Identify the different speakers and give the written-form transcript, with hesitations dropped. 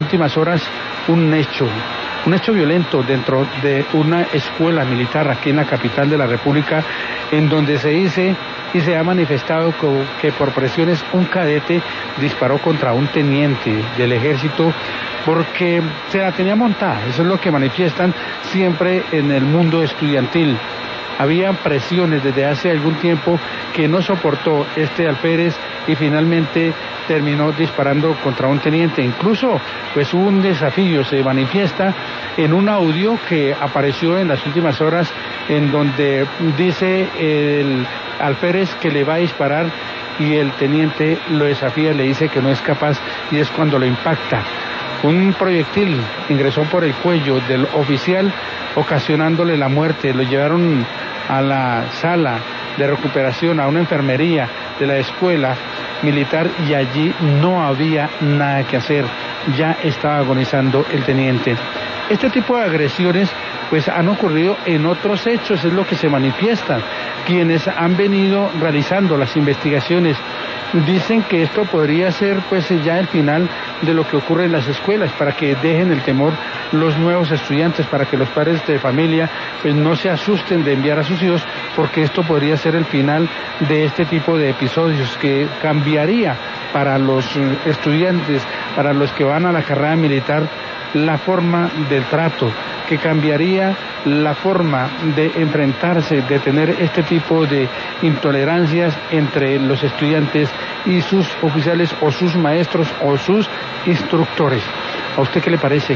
Speaker 1: últimas horas un hecho violento dentro de una escuela militar aquí en la capital de la República, en donde se dice y se ha manifestado que por presiones un cadete disparó contra un teniente del ejército porque se la tenía montada. Eso es lo que manifiestan siempre en el mundo estudiantil. Había presiones desde hace algún tiempo que no soportó este alférez y finalmente terminó disparando contra un teniente. Incluso pues hubo un desafío, se manifiesta en un audio que apareció en las últimas horas, en donde dice el alférez que le va a disparar y el teniente lo desafía, le dice que no es capaz, y es cuando lo impacta. Un proyectil ingresó por el cuello del oficial, ocasionándole la muerte. Lo llevaron a la sala de recuperación, a una enfermería de la escuela militar, y allí no había nada que hacer. Ya estaba agonizando el teniente. Este tipo de agresiones pues han ocurrido en otros hechos, es lo que se manifiesta. Quienes han venido realizando las investigaciones dicen que esto podría ser pues ya el final de lo que ocurre en las escuelas, para que dejen el temor los nuevos estudiantes, para que los padres de familia pues no se asusten de enviar a sus hijos, porque esto podría ser el final de este tipo de episodios, que cambiaría para los estudiantes, para los que van a la carrera militar, la forma del trato, que cambiaría la forma de enfrentarse, de tener este tipo de intolerancias entre los estudiantes y sus oficiales o sus maestros o sus instructores. ¿A usted qué le parece?